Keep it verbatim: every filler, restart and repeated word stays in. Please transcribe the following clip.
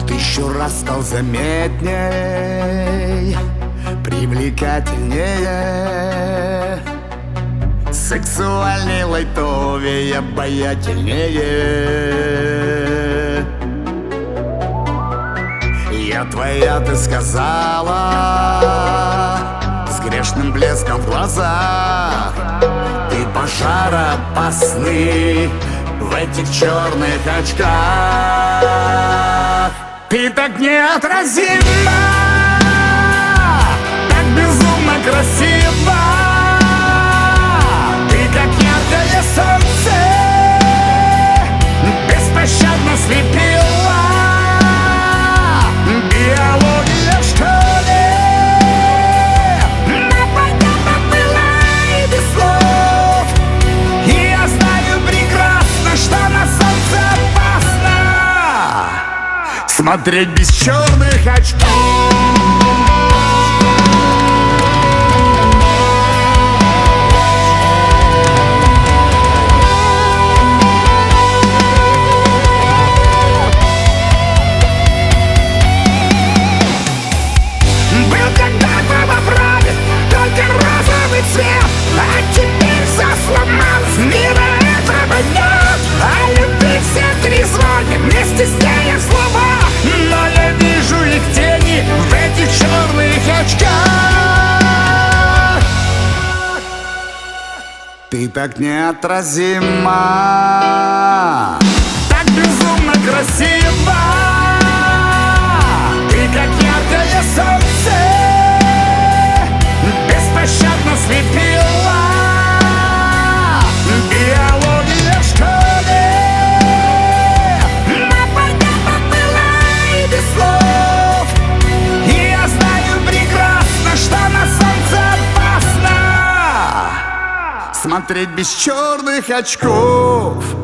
тысячу раз стал заметней, привлекательнее, сексуальней, лайтовее, обаятельнее. Я твоя, ты сказала, с грешным блеском в глазах. Ты пожароопасный в этих черных очках. Ты так неотразима, так безумно красива. Ты как яркое солнце, беспощадно слепила. Биология, что ли? Непонятно было и без слов. И я знаю прекрасно, что на солнце опасно смотреть без черных очков. Ты так неотразима, так безумно красива. Ты как яркое солнце, беспощадно слепила. Биология, что ли? Непонятно было и без слов. И я знаю прекрасно, что на солнце опасно смотреть без черных очков.